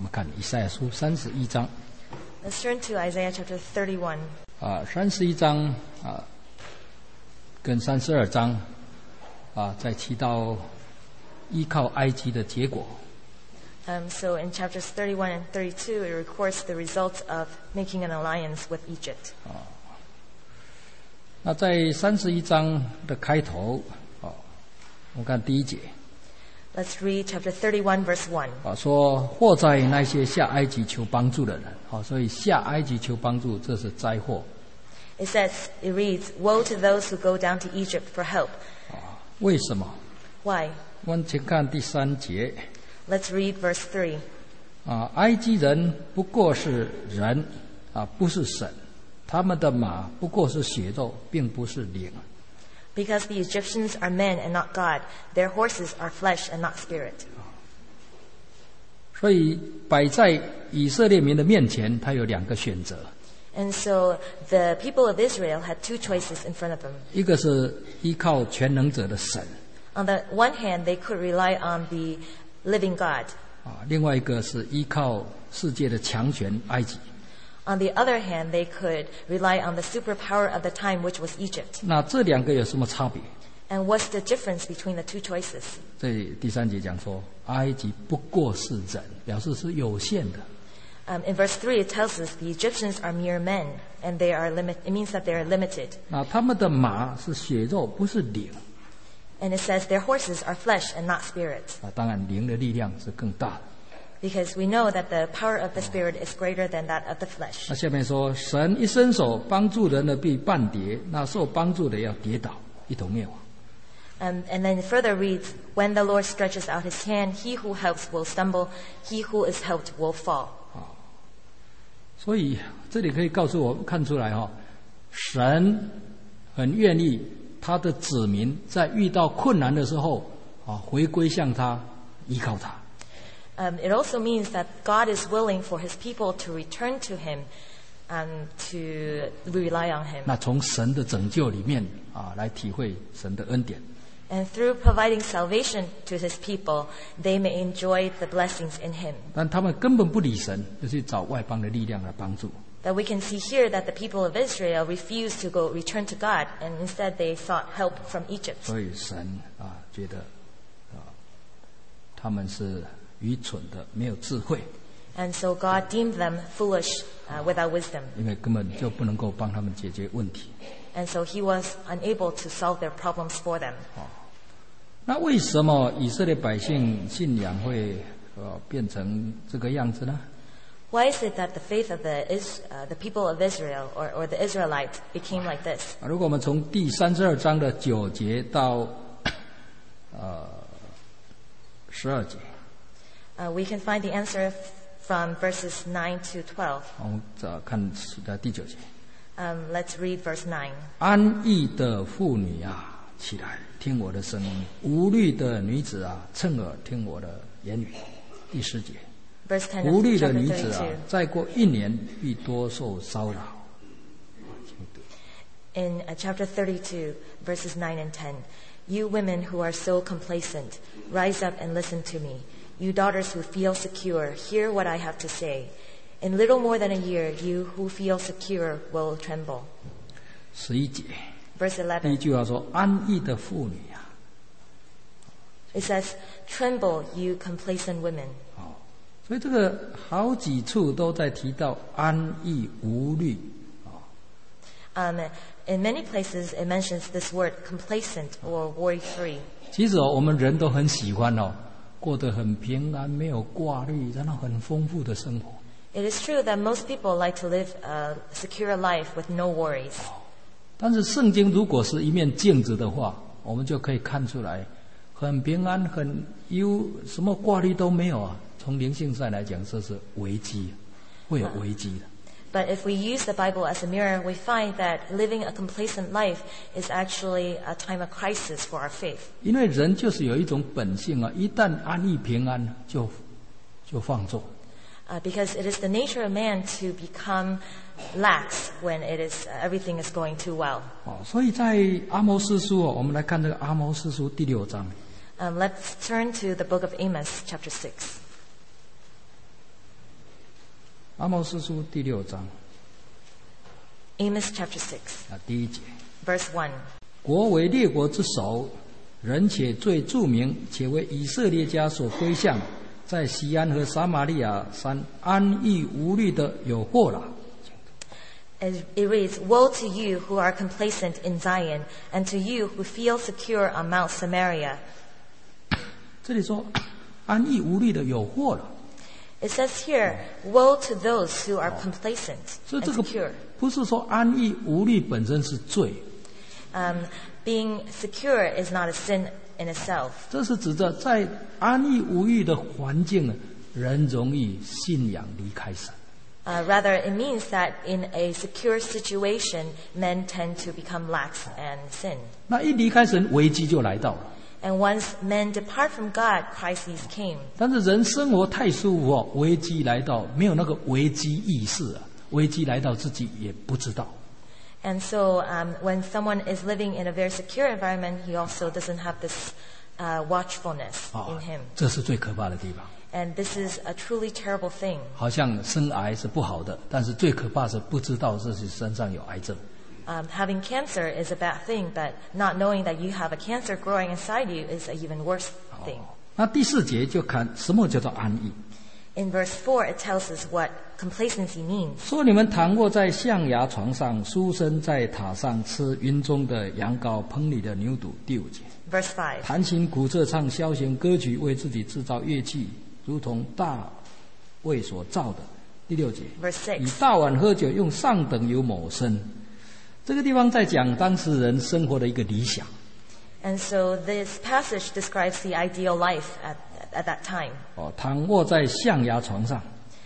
们看以赛亚书31章。 Let's turn to Isaiah chapter 31. 31章跟32章再提到依靠埃及的结果。 So in chapters 31 and 32, it records the results of making an alliance with Egypt. 那在31章的开头，我们看第1节。 Let's read chapter 31, verse 1. 说祸在那些下埃及求帮助的人。所以下埃及求帮助，这是灾祸。 It reads, "Woe to those who go down to Egypt for help." 为什么？ Why? 我们请看第3节。 Let's read verse 3. 埃及人不过是人，不是神。他们的马不过是血肉，并不是灵。 Because the Egyptians are men and not God, their horses are flesh and not spirit. 所以摆在以色列民的面前，他有2个选择。 And so the people of Israel had 2 choices in front of them. 一个是依靠全能者的神。 On the one hand, they could rely on the living God. 另外一个是依靠世界的强权埃及。 On the other hand, they could rely on the superpower of the time, which was Egypt. 那这2个有什么差别？ And what's the difference between the 2 choices? 这第3节讲说，埃及不过是人，表示是有限的。 In verse 3, it tells us the Egyptians are mere men, and it means that they are limited. 那他们的马是血肉，不是灵。 And it says their horses are flesh and not spirit. 当然灵的力量是更大的。 Because we know that the power of the spirit is greater than that of the flesh. 那下面说，神一伸手帮助人的必半跌，那受帮助的要跌倒，一同灭亡。 And then it further reads, "When the Lord stretches out his hand, he who helps will stumble, he who is helped will fall." 所以这里可以告诉我看出来神很愿意他的子民在遇到困难的时候回归向他，依靠他。 It also means that God is willing for his people to return to him and to rely on him. 那从神的拯救里面来体会神的恩典。 And through providing salvation to his people, they may enjoy the blessings in him. 但他们根本不理神，就去找外邦的力量来帮助。 That we can see here that the people of Israel refused to return to God, and instead they sought help from Egypt. 所以神觉得他们是愚蠢的，没有智慧。 And so God deemed them foolish without wisdom. 因为根本就不能够帮他们解决问题。 And so he was unable to solve their problems for them. 那为什么以色列百姓信仰会变成这个样子呢？ Why is it that the faith of the people of Israel or the Israelites became like this? 如果我们从第32章的9节到12节， we can find the answer from verses 9 to 12. 我们看第9节。 Let's read verse 9. 安逸的妇女起来，听我的声音；无虑的女子侧耳听我的言语。第10节。 Verse 10 无 of 虑的 chapter 女子再过1年必多受骚扰。 In chapter 32, verses 9 and 10, "You women who are so complacent, rise up and listen to me. You daughters who feel secure, hear what I have to say. In little more than a year, you who feel secure will tremble." 11节。 Verse 第一 11, 句话说：“安逸的妇女 it says, "Tremble, you complacent women." 所以这个好几处都在提到安逸无虑。 In many places, it mentions this word complacent or worry-free. 其实我们人都很喜欢过得很平安，没有挂虑，然后很丰富的生活。 It is true that most people like to live a secure life with no worries. 但是圣经如果是一面镜子的话，我们就可以看出来，很平安，很什么挂虑都没有从灵性上来讲，这是危机，会有危机的。 But if we use the Bible as a mirror, we find that living a complacent life is actually a time of crisis for our faith. 因为人就是有一种本性一旦安逸平安就放纵。 Because it is the nature of man to become lax when everything is going too well. 所以在阿摩司书我们来看这个阿摩司书第6章。 Let's turn to the book of Amos, chapter 6. 阿摩司书第6章 Amos chapter 6, 第1节， verse 1. 国为列国之首，人且最著名，且为以色列家所归向，在西安和撒玛利亚山安逸无虑的有祸了。 It reads, Woe to you who are complacent in Zion, and to you who feel secure on Mount Samaria. 这里说安逸无虑的有祸了， It says here, Woe to those who are complacent 所以 and 这个 secure. 不是说安逸无虑本身是罪， Being secure is not a sin in itself. 这是指着在安逸无虑的环境，人容易信仰离开神。 Rather, it means that in a secure situation, men tend to become lax and sin. 那一离开神，危机就来到了。 And once men depart from God, crises came. 但是人生活太舒服哦，危机来到没有那个危机意识啊，危机来到自己也不知道。 And so, when someone is living in a very secure environment, he also doesn't have this watchfulness in him. 这是最可怕的地方。 And this is a truly terrible thing. 好像生癌是不好的，但是最可怕是不知道自己身上有癌症。 Having cancer is a bad thing, but not knowing that you have a cancer growing inside you is an even worse thing. 那第4节就看什么叫做安逸。 In verse 4, it tells us what complacency means. 说你们躺卧在象牙床上，书生在塔上吃云中的羊羔，棚里的牛犊。第5节， Verse 5. 弹琴鼓瑟唱消弦歌曲，为自己制造乐器，如同大卫所造的。第6节， Verse 以 6. 大碗喝酒，用上等油抹身。这个地方在讲当时人生活的一个理想。 And so this passage describes the ideal life at that time. 躺卧在象牙床上。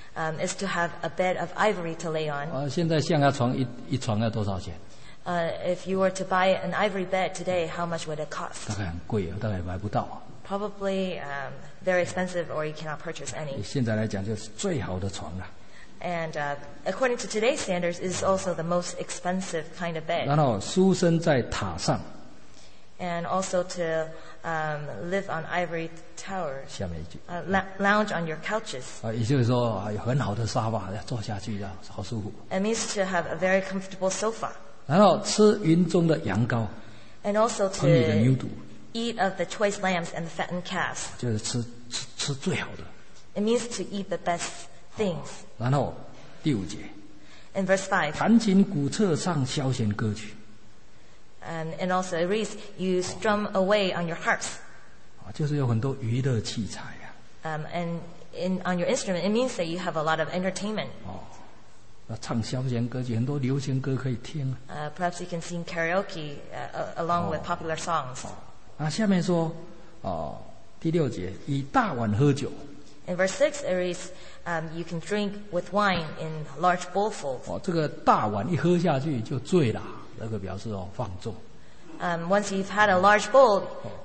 Is to have a bed of ivory to lay on. 现在象牙床一床要多少钱？ If you were to buy an ivory bed today, how much would it cost? 大概很贵啊，大概买不到啊。 Probably very expensive, or you cannot purchase any. 现在来讲就是最好的床了。 And according to today's standards, it is also the most expensive kind of bed. 然后书生在塔上， And also to live on ivory towers, 下面一句 lounge on your couches. 也就是说有很好的沙发坐下去呀，好舒服。 It means to have a very comfortable sofa. 然后吃云中的羊羔， And also 棚里的牛 to 犊， eat of the choice lambs and the fattened calves. 就是吃最好的。 It means to eat the best things. 然后第5节， In verse 5, 弹琴鼓瑟唱消弦歌曲， and also it reads, you strum away on your harps. 就是有很多娱乐器材啊。 And on your instrument, it means that you have a lot of entertainment. 唱消弦歌曲，很多流行歌可以听啊。 Perhaps you can sing karaoke along with popular songs. 下面说，第6节，以大碗喝酒。 In verse 6, it reads, you can drink with wine in large bowlfuls. 这个大碗一喝下去就醉了，这个表示放纵。 Once you've had a large bowl,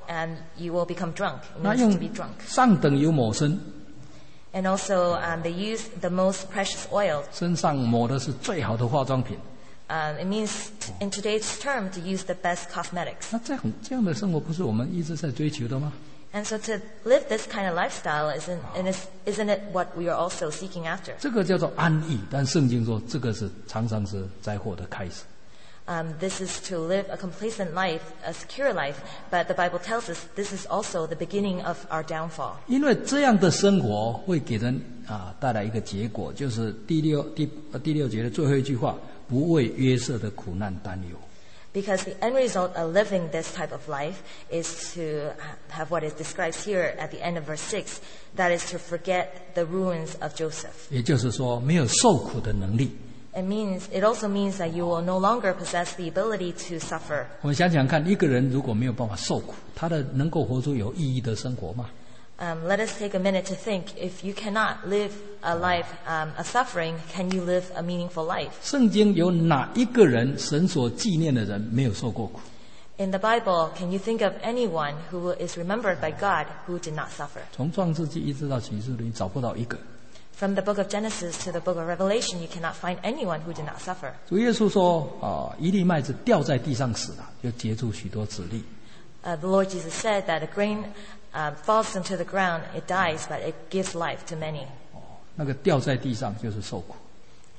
you will become drunk. It 那 means 用 to be drunk. 上等油抹身， And also, they use the most precious oil. 身上抹的是最好的化妆品。 It means, in today's term, to use the best cosmetics. 那这样的生活不是我们一直在追求的吗？ And so to live this kind of lifestyle, isn't it what we are also seeking after? 这个叫做安逸，但圣经说这个常常是灾祸的开始。 This is to live a complacent life, a secure life, but the Bible tells us this is also the beginning of our downfall. 因为这样的生活会给人带来一个结果，就是第六节的最后一句话：不为约瑟的苦难担忧。 Because the end result of living this type of life is to have what is described here at the end of verse 6, that is to forget the ruins of Joseph. 也就是说，没有受苦的能力。 It also means that you will no longer possess the ability to suffer. 我们想想看，一个人如果没有办法受苦，他能够活出有意义的生活吗？ Let us take a minute to think. If you cannot live a life of suffering, can you live a meaningful life? 圣经有哪一个人神所纪念的人没有受过苦？ In the Bible, can you think of anyone who is remembered by God who did not suffer? 从创世纪一直到启示录，你找不到一个。 From the book of Genesis to the book of Revelation, you cannot find anyone who did not suffer. 主耶稣说：“一粒麦子掉在地上死了，就结出许多子粒。” The Lord Jesus said that a grain falls into the ground, it dies, but it gives life to many. 那个掉在地上就是受苦。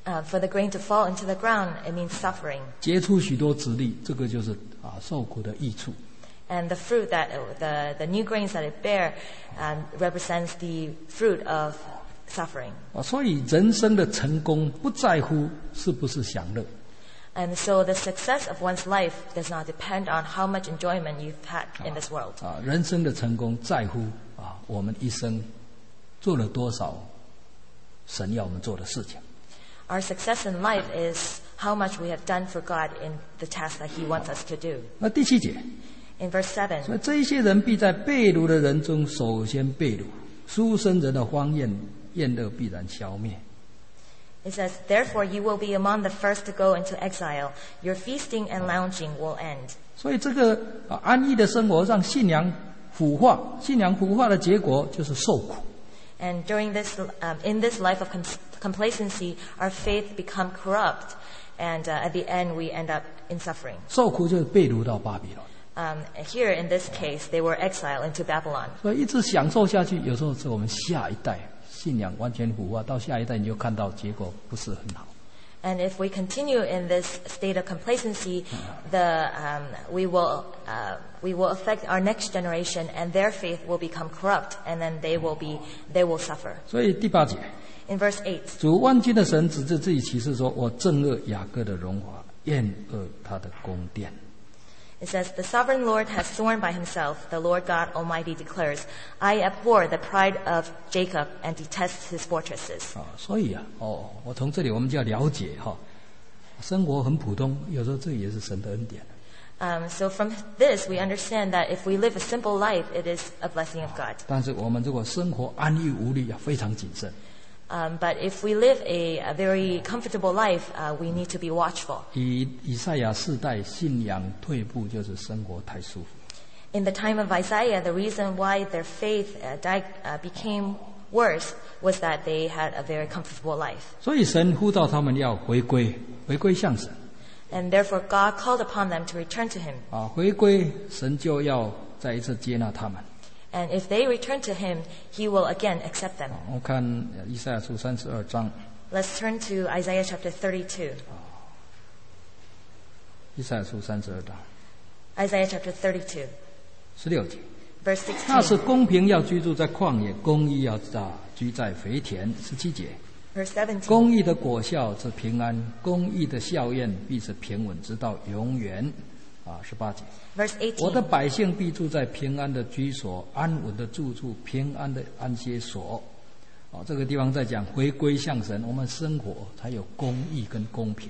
For the grain to fall into the ground, it means suffering. 结出许多子粒，这个就是受苦的益处。 And the fruit that the new grains that it bear represents the fruit of suffering. 所以人生的成功不在乎是不是享乐。 And so the success of one's life does not depend on how much enjoyment you've had in this world. 人生的成功在乎我们一生做了多少神要我们做的事情。 Our success in life is how much we have done for God in the task that He wants us to do. 那第7节。 In verse 7. 所以这一些人必在被掳的人中首先被掳，书生人的荒宴宴乐必然消灭。 It says, "Therefore you will be among the first to go into exile. Your feasting and lounging will end." 所以这个安逸的生活让信仰腐化，信仰腐化的结果就是受苦。 And during this, in this life of complacency, our faith become corrupt, and at the end we end up in suffering. 受苦就是被掳到巴比伦。 Here in this case, they were exiled into Babylon. 所以一直享受下去，有时候是我们下一代信仰完全腐化，到下一代你就看到结果不是很好。 And if we continue in this state of complacency, we will affect our next generation, and their faith will become corrupt, and then they will suffer. 所以第8节。 In verse 8. 主万军的神指着自己启示说：“我憎恶雅各的荣华，厌恶他的宫殿。” It says, "The sovereign Lord has sworn by himself, the Lord God Almighty declares, I abhor the pride of Jacob and detest his fortresses." 所以我从这里我们就要了解生活很普通，有时候这也是神的恩典。 So from this, we understand that if we live a simple life, it is a blessing of God. 但是我们如果生活安逸无虑，要非常谨慎。 But if we live a very comfortable life, we need to be watchful. 以赛亚世代信仰退步，就是生活太舒服。 In the time of Isaiah, the reason why their faith became worse was that they had a very comfortable life. 所以神呼召他们要回归向神。 And therefore, God called upon them to return to Him. 回归神就要再一次接纳他们。 And if they return to Him, He will again accept them. 我看以赛亚书32章。 Let's turn to Isaiah chapter 32. 以赛亚书32章。 Isaiah chapter 32. 16节。 Verse 16. 那是公平要居住在旷野，公义要居在肥田。17节。 Verse 17. 公义的果效是平安，公义的笑宴必是平稳，直到永远。18节。 Verse 18. 我的百姓必住在平安的居所，安稳的住处，平安的安歇所。这个地方在讲回归向神，我们生活才有公义跟公平。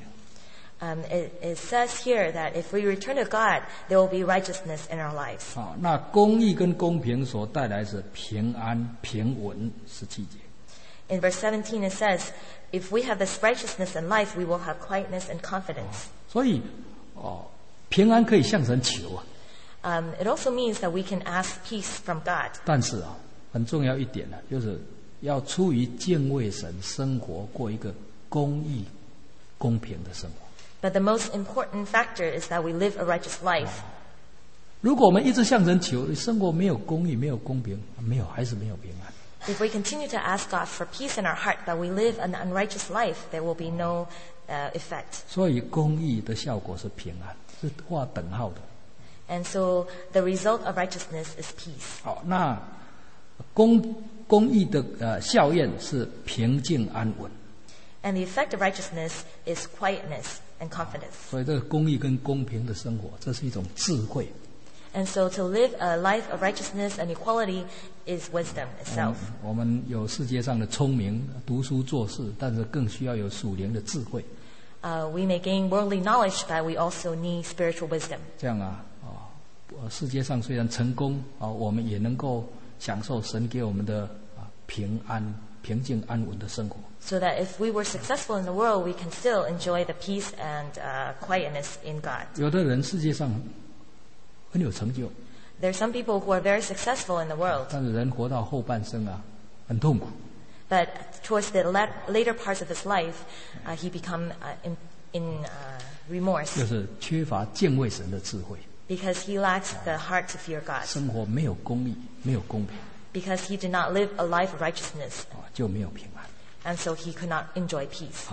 It says here that if we return to God, there will be righteousness in our lives. 那公义跟公平所带来是平安平稳。17节。 In verse 17 it says, if we have this righteousness in life, we will have quietness and confidence. 所以平安可以向神求 It also means that we can ask peace from God. 但是很重要一点呢，就是要出于敬畏神，生活过一个公义、公平的生活。 But the most important factor is that we live a righteous life. 如果我们一直向神求，生活没有公义、没有公平，还是没有平安。 If we continue to ask God for peace in our heart, but we live an unrighteous life, there will be no effect. 所以公义的效果是平安，是画等号的。 And so the result of righteousness is peace. 好，那公义的效验是平静安稳。 And the effect of righteousness is quietness and confidence. 所以这个公义跟公平的生活，这是一种智慧。 And so to live a life of righteousness and equality is wisdom itself. 我们有世界上的聪明，读书做事，但是更需要有属灵的智慧。 We may gain worldly knowledge, but we also need spiritual wisdom. 这样世界上虽然成功我们也能够享受神给我们的平静安稳的生活。 So that if we were successful in the world, we can still enjoy the peace and quietness in God. 有的人世界上很有成就。 There are some people who are very successful in the world. 但是人活到后半生很痛苦。 But towards the later parts of his life, he become in remorse. 就是缺乏敬畏神的智慧。 Because he lacks the heart to fear God. 生活没有公义，没有公平。 Because he did not live a life of righteousness. 就没有平安。 And so he could not enjoy peace. 好，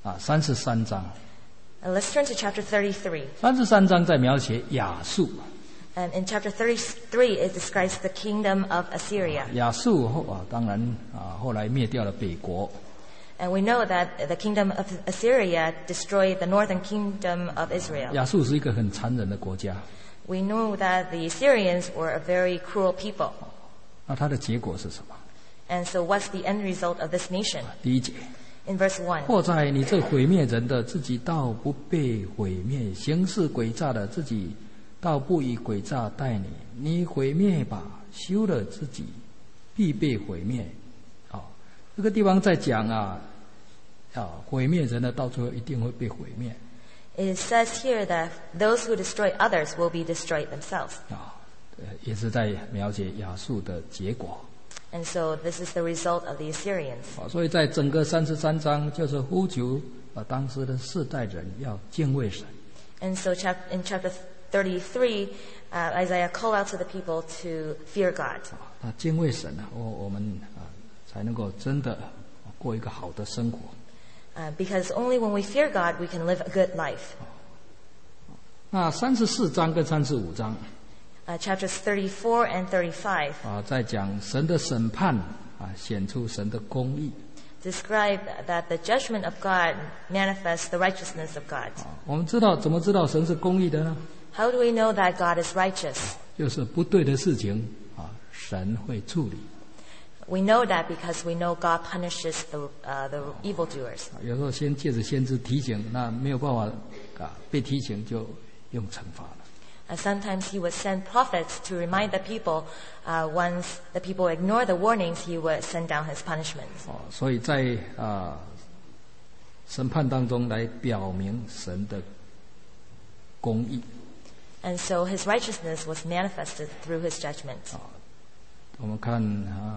33章。 Let's turn to chapter 33. 33章在描写亚述。 And in chapter 33, it describes the kingdom of Assyria. 亚述当然后来灭掉了北国。 And we know that the kingdom of Assyria destroyed the northern kingdom of Israel. 亚述是一个很残忍的国家。 We know that the Assyrians were a very cruel people. 那它的结果是什么？ And so what's the end result of this nation? 第1节。 In verse 1. 或在你这毁灭人的，自己倒不被毁灭；行事诡诈的，自己倒不以诡诈待你。你毁灭吧，休了自己，必被毁灭。这个地方在讲毁灭人的，到最后一定会被毁灭。 It says here that those who destroy others will be destroyed themselves. 也是在描写亚述的结果。 And so this is the result of the Assyrians. 所以在整个33章就是呼求当时的世代人要敬畏神。 And so in chapter 33, Isaiah called out to the people to fear God. 敬畏神我们才能够真的过一个好的生活。 Because only when we fear God, we can live a good life. 那34章跟35章。 Chapters 34 and 35. 在讲神的审判显出神的公义。 Describe that the judgment of God manifests the righteousness of God. 我们怎么知道神是公义的呢？ How do we know that God is righteous? 就是不对的事情神会处理。 We know that because we know God punishes the evildoers. 有时候先借着先知提醒，那没有办法被提醒就用惩罚了。 Sometimes he would send prophets to remind the people. Once the people ignore the warnings, he would send down his punishments. 所以在审判当中来表明神的公义。 And so his righteousness was manifested through his judgment. 我们看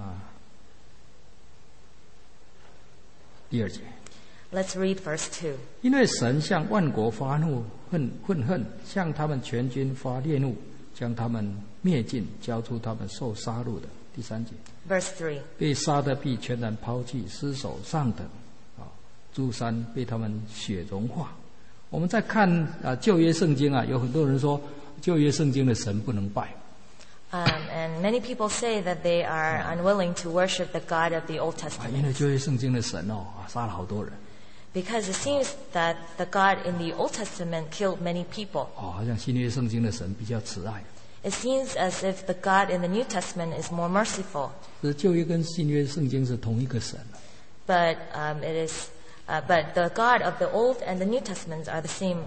第2节。 Let's read verse 2. 因为神向万国发怒愤恨，向他们全军发烈怒，将他们灭尽，交出他们受杀戮的。第3节。 Verse 3. 被杀的必全然抛弃，尸首上等，诸山被他们血融化。我们在看旧约圣经有很多人说旧约圣经的神不能拜。 And many people say that they are unwilling to worship the God of the Old Testament. 因为旧约圣经的神杀了好多人。 Because it seems that the God in the Old Testament killed many people. 好像新约圣经的神比较慈爱。 It seems as if the God in the New Testament is more merciful. 这旧约跟新约圣经是同一个神。 But but the God of the Old and the New Testaments are the same.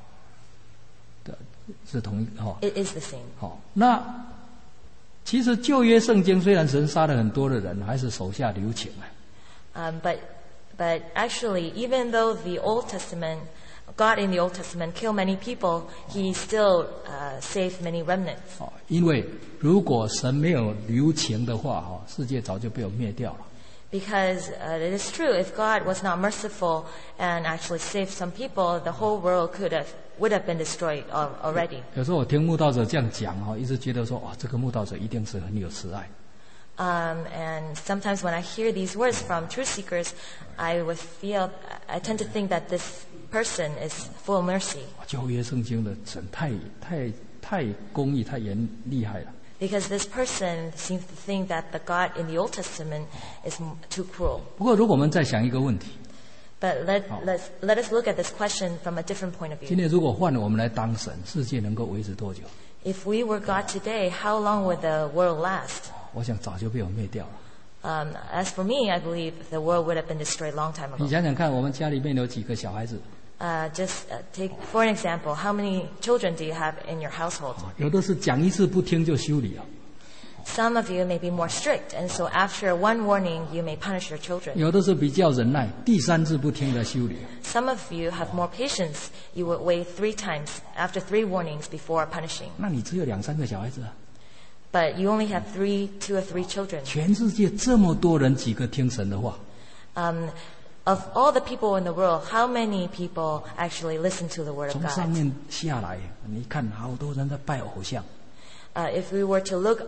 是同一 It is the same. 那其实旧约圣经虽然神杀了很多的人，还是手下留情。 But actually, even though the Old Testament, God in the Old Testament killed many people, He still saved many remnants. 因为如果神没有留情的话，世界早就被我灭掉了。 Because it is true, if God was not merciful and actually saved some people, the whole world would have been destroyed already. 有时候我听慕道者这样讲，一直觉得说，这个慕道者一定是很有慈爱。 And sometimes when I hear these words from truth seekers, I tend to think that this person is full of mercy. 旧约圣经的神太公义、太厉害了。 Because this person seems to think that the God in the Old Testament is too cruel. 不过，如果我们再想一个问题， But let us look at this question from a different point of 今 view. 天如果换了我们来当神，世界能够维持多久？ If we were God today, how long would the world last? 我想早就被我灭掉了。 As for me, I believe the world would have been destroyed a long time 你 ago. 想想看，我们家里面有几个小孩子？ Take for an example, how many children do you have in your household? 有的是讲一次不听就修理了。 Some of you may be more strict, and so after one warning, you may punish your children. 有的是比较忍耐，第3次不听的修理。 Some of you have more patience. You would wait 3 times after 3 warnings before punishing. 那你只有2、3个小孩子 But you only have 2 or 3 children. 全世界这么多人，几个听神的话？ Of all the people in the world, how many people actually listen to the word of 从上 God? 面下来，你看好多人在拜偶像。 If we were to look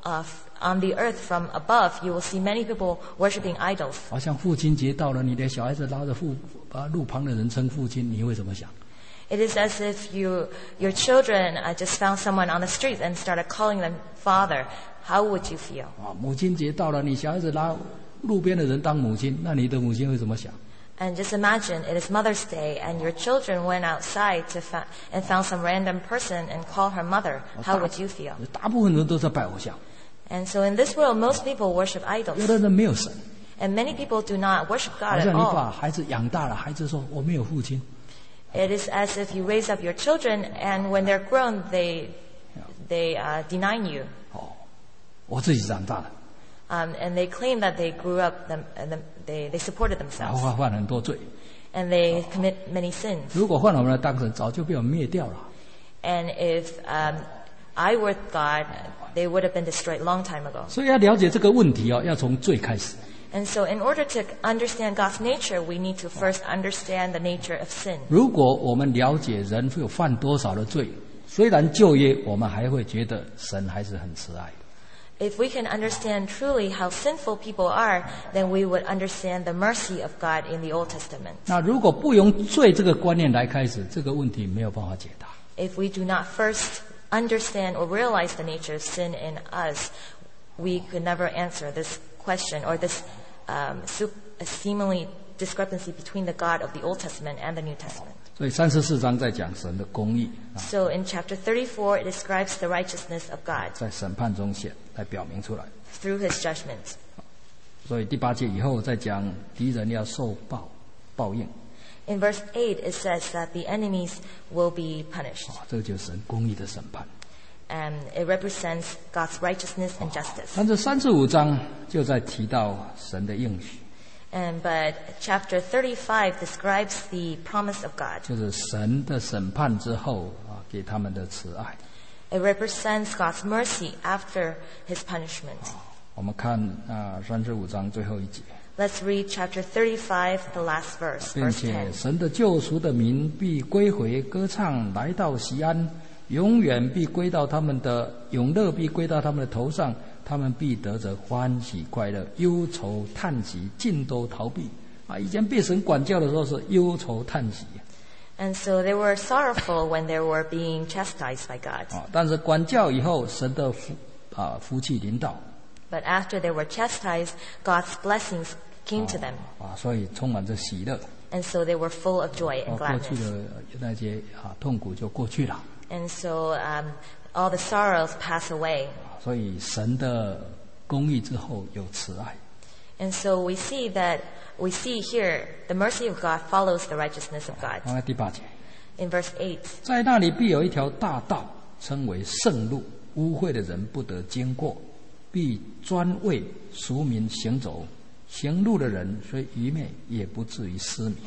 on the earth from above, you will see many people worshiping idols. 好像父亲节到了，你的小孩子拉着路旁的人称父亲，你会怎么想？ It is as if your children just found someone on the street and started calling them father. How would you feel? 母亲节到了，你小孩子拉路边的人当母亲，那你的母亲会怎么想？ And just imagine it is Mother's Day and your children went outside and found some random person and called her mother. How would you feel? 大部分人都在拜偶像， And so in this world, most people worship 有 idols. 的人没有神， And many people do not worship 好 God 像 at 你 all. 把孩子养大了，孩子说我没有父亲， It is as if you raise up your children and when they're grown, they deny you. 我自己长大了， And they claim that they grew up, they supported 然后 themselves. 犯很多罪。 And they commit many sins. 如果换我们来当神，早就被我们灭掉了。 And if I were God, they would have been destroyed long time ago. 所以要了解这个问题要从罪开始。 And so in order to understand God's nature, we need to first understand the nature of sin. 如果我们了解人会有犯多少的罪，虽然旧约我们还会觉得神还是很慈爱。 If we can understand truly how sinful people are, then we would understand the mercy of God in the Old Testament. 那如果不用罪这个观念来开始，这个问题没有办法解答。 If we do not first understand or realize the nature of sin in us, we could never answer this question or this seemingly discrepancy between the God of the Old Testament and the New Testament. 所以34章在讲神的公义， So in chapter 34, it describes the righteousness of God 在审判中来表明出来。 through his judgment. 所以第8节以後再講敵人要受報應， In verse 8, it says that the enemies will be punished. 這個就是神公義的審判。 And it represents God's righteousness and justice. 但是35章就在提到神的應許， But chapter 35 describes the promise of God. 就是神的審判之後給他們的慈愛。 It represents God's mercy after his punishment. 我們看35章最後一節， Let's read chapter 35, the last verse, 並 verse 且 10. 神的救贖的民必歸回歌唱，來到錫安，永遠必歸到他們的永樂必歸到他們的頭上，他們必得着歡喜快樂，憂愁嘆息盡都逃避。以前被神管教的時候是憂愁嘆息， And so they were sorrowful when they were being chastised by God. 但是管教以後，神的福氣臨到， But after they were chastised, God's blessings came to them. 所以充滿着喜樂。 And so they were full of joy and 過去 gladness. 的那些痛苦就過去了。 And so all the sorrows pass away. 所以神的公義之後有慈愛。 And so we see here the mercy of God follows the righteousness of God. 看看第8節， In verse 8, 在那裡必有一條大道，稱為聖路，污穢的人不得經過，必專為贖民行走。行路的人雖愚昧，也不至於失迷。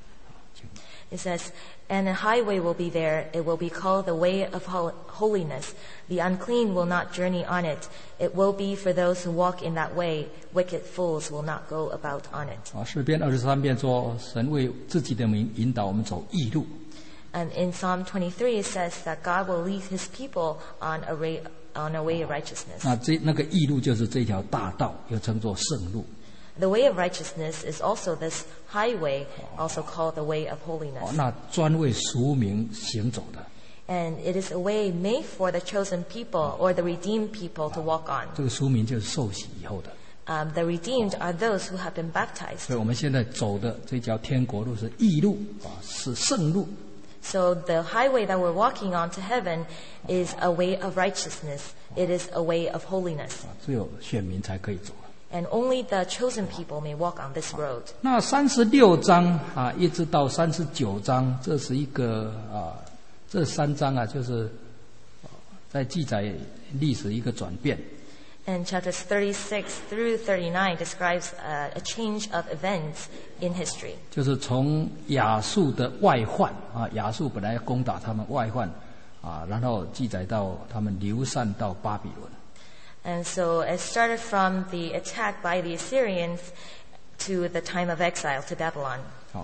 it says, And a highway will be there. It will be called the way of holiness. The unclean will not journey on it. It will be for those who walk in that way. Wicked fools will not go about on it. 诗篇23篇說，神為自己的名引導我們走義路。 And in Psalm 23, it says that God will lead his people on a way of righteousness. 那個義路就是這條大道，又稱作聖路。 The way of righteousness is also this highway, also called the way of holiness. 那專為贖民行走的， And it is a way made for the chosen people or the redeemed people to walk on. 這個贖民就是受洗以後的。 The redeemed are those who have been baptized. 所以我們現在走的這條天國路是義路，是聖路。 So the highway that we're walking on to heaven is a way of righteousness. It is a way of holiness. 只有選民才可以走。 And only the chosen people may walk on this road. 那36章一直到39章，這是一個這3章就是在記載歷史一個轉變。 And chapters 36 through 39 describes a change of events in history. 就是從亞述的外患亞述本來要攻打他們外患然後記載到他們流散到巴比倫。 And so it started from the attack by the Assyrians to the time of exile to Babylon.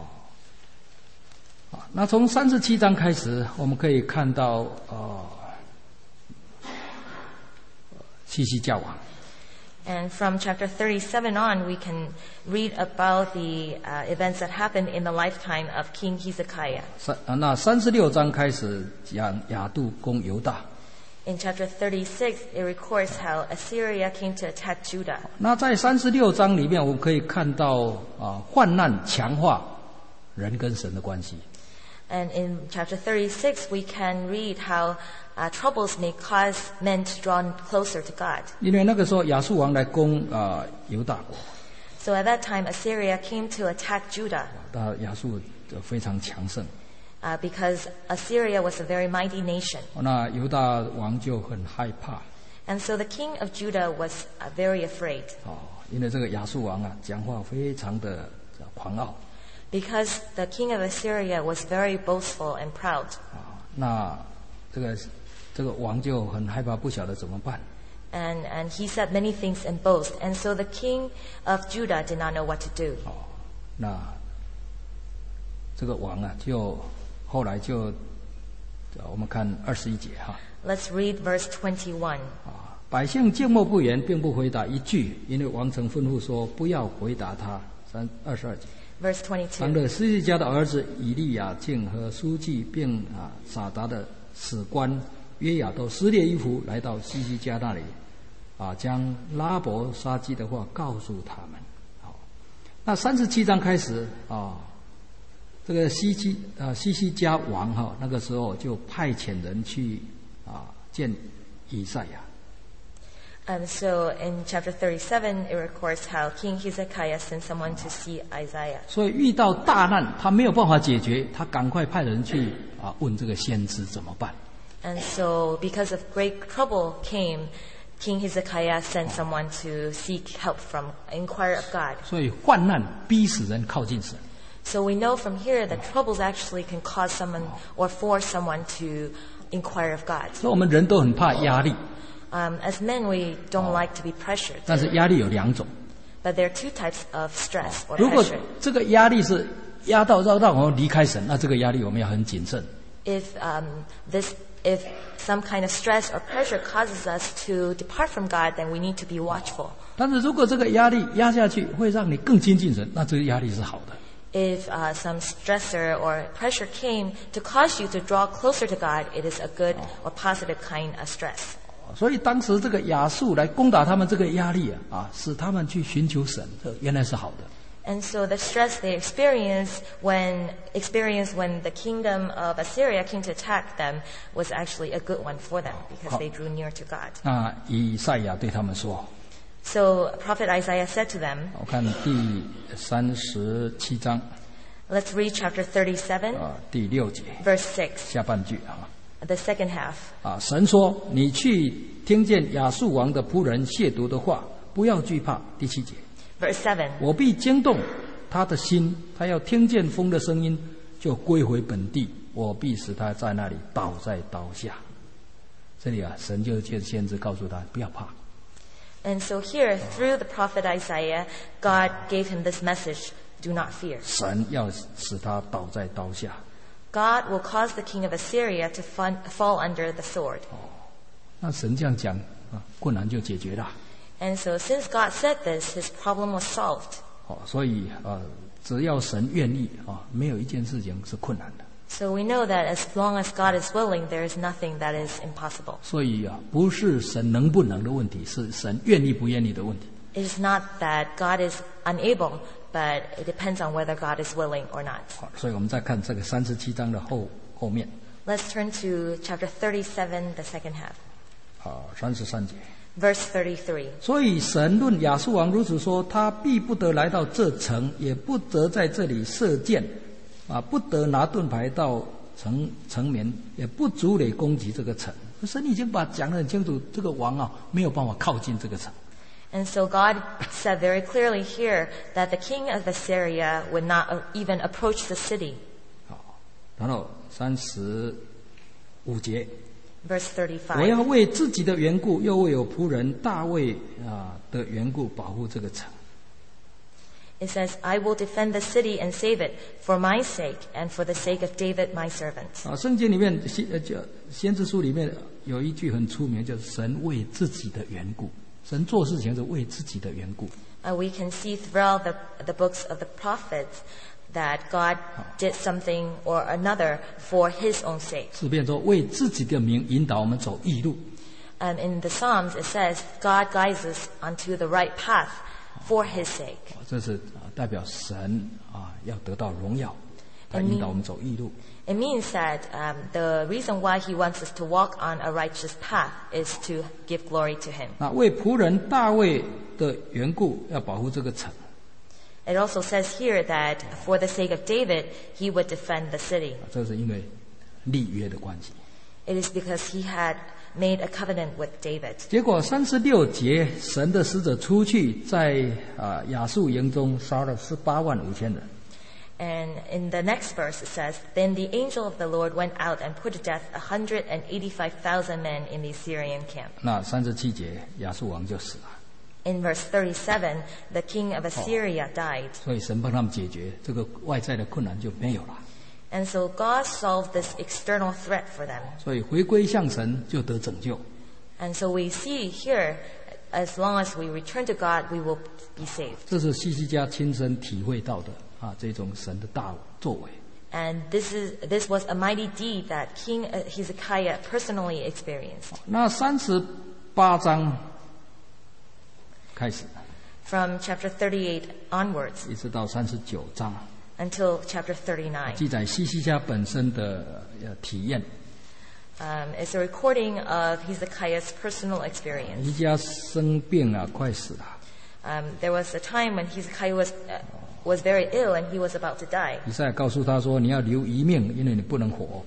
那從37章開始，我們可以看到西西家王。 And from chapter 37 on, we can read about the events that happened in the lifetime of King Hezekiah. 那36章开始讲亚杜攻犹大。 In chapter 36, it records how Assyria came to attack Judah. 那在36章里面，我们可以看到患难强化人跟神的关系。 And in chapter 36, we can read how troubles may cause men to draw closer to God. 因为那个时候亚述王来攻犹大国， So at that time, Assyria came to attack Judah 那亚述非常强盛， because Assyria was a very mighty nation. 那犹大王就很害怕 And so the king of Judah was very afraid 因为这个亚述王讲话非常的狂傲 because the king of Assyria was very boastful and proud. 那这个王就很害怕，不晓得怎么办。 And he said many things in boast. And so the king of Judah did not know what to do. 那这个王就后来就我们看21节哈。 Let's read verse 21. 百姓静默不言，并不回答一句，因为王曾吩咐说不要回答他。22节。 Verse 当 22. 着西西家的儿子以利亚敬和书记，并撒达的史官约雅都撕裂衣服来到西西家那里，将拉伯杀鸡的话告诉他们。好，那37章开始这个西西家王那个时候就派遣人去见以赛亚。 And so in chapter 37, it records how King Hezekiah sent someone to see Isaiah. 所以遇到大难，他没有办法解决，他赶快派人去问这个先知怎么办。 And so because of great trouble came, King Hezekiah sent someone to seek help from, inquire of God. 所以患难逼使人靠近神。 So we know from here that troubles actually can cause someone or force someone to inquire of God. 所以我们人都很怕压力， As men, we don't like to be pressured. 但是压力有2种。 But there are two types of stress or 如果 pressure. 这个压力是压到让我们离开神，那这个压力我们要很谨慎。 If some kind of stress or pressure causes us to depart from God, then we need to be watchful. 但是如果这个压力压下去会让你更亲近神，那这个压力是好的。 If some stressor or pressure came to cause you to draw closer to God, it is a good or positive kind of stress. 所以当时这个亚述来攻打他们，这个压力使他们去寻求神，这原来是好的。 And so the stress they experienced when the kingdom of Assyria came to attack them was actually a good one for them because they drew near to God. 那以赛亚对他们说， So Prophet Isaiah said to them, 我看第37章 let's read chapter 37, 第6节 verse 6, 下半句 the second half. 神说：“你去听见亚述王的仆人亵渎的话，不要惧怕。”第7节， Verse 7. 我必惊动他的心，他要听见风的声音，就归回本地。我必使他在那里倒在刀下。这里神就借先知告诉他不要怕。 And so here, through the prophet Isaiah, God gave him this message, do not fear. 神要使他倒在刀下。 God will cause the king of Assyria to fall under the sword. 那神这样讲困难就解决了。 And so since God said this, his problem was solved. 所以只要神愿意没有一件事情是困难的。 So we know that as long as God is willing, there is nothing that is impossible. 所以不是神能不能的问题，是神愿意不愿意的问题。 It is not that God is unable, but it depends on whether God is willing or not. 所以我们再看这个37章的后面。 Let's turn to chapter 37, the second half. 33节。 Verse 33. 所以神论亚述王如此说：他必不得来到这城，也不得在这里射箭，不得拿盾牌到城门，也不筑垒攻击这个城。神已经讲得很清楚，这个王没有办法靠近这个城。 And so God said very clearly here that the king of Assyria would not even approach the city. 然后35节。 Verse 我要 35. 为自己的缘故，又为有仆人大卫的缘故保护这个城。 It says, I will defend the city and save it for my sake and for the sake of David my servant. 圣经里面先知书里面有一句很出名，就是神为自己的缘故，神做事情是为自己的缘故。 We can see throughout the books of the prophets that God did something or another for His own sake. 诗篇说为自己的名引导我们走义路。 In the Psalms it says, God guides us onto the right path for His sake. 这是代表神要得到荣耀，他引导我们走义路。 It means that the reason why He wants us to walk on a righteous path is to give glory to Him. 那为仆人大卫的缘故，要保护这个城。 It also says here that for the sake of David, He would defend the city. 这是因为立约的关系。 It is because He had made a covenant with David. 结果36节，神的使者出去，在亚述营中杀了185000人。 And in the next verse it says, Then the angel of the Lord went out and put to death 185,000 men in the Assyrian camp. 那37节，亚述王就死了。 In verse 37, the king of Assyria died. 所以神帮他们解决这个外在的困难就没有了。 And so God solved this external threat for them. 所以回归向神就得拯救。 And so we see here, as long as we return to God, we will be saved. 这是希西家亲身体会到的这种神的大作为。 And this was a mighty deed that King Hezekiah personally experienced. 那38章开始， From chapter 38 onwards 一直到39章， until chapter 39. 记载希西家本身的体验。 It's a recording of Hezekiah's personal experience. 希西家生病快死了。 There was a time when Hezekiah was very ill and he was about to die. 以赛亚告诉他说：“你要留一命，因为你不能活。”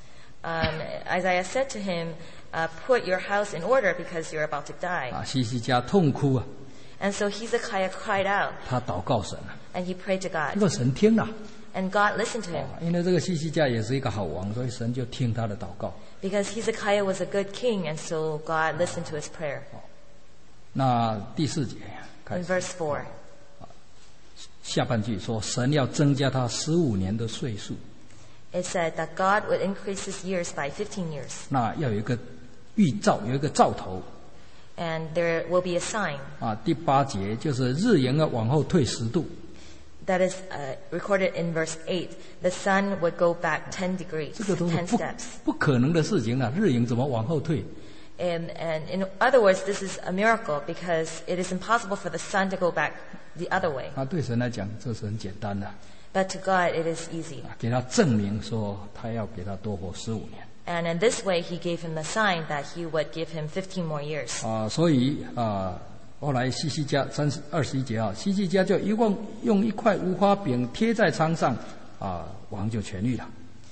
Isaiah said to him, "Put your house in order because you're about to die." 希西家痛哭 And so Hezekiah cried out. 他祷告神 And he prayed to 结 God. 果神听了。 And God listened to him. 因为这个希西家也是一个好王，所以神就听他的祷告。 Because Hezekiah was a good king, and so God listened to his prayer. 那第4节开 In 始， verse 4, 下半句说：“神要增加他15年的岁数。” it said that God would increase his years by 15 years. 那要有一个预兆，有一个兆头。 And there will be a sign. 第8节就是日影要往后退10度。 That is recorded in verse 8. The sun would go back 10 degrees, 这个都是 10 steps. 不可能的事情了，日影怎么往后退？ And in other words, this is a miracle because it is impossible for the sun to go back the other way. 对神来讲，这是很简单的。 But to God, it is easy. 给他证明说，他要给他多活15年。 And in this way, he gave him the sign that he would give him 15 more years. 所以后来希西家21节希西家就用一块无花饼贴在疮上，王就痊愈了。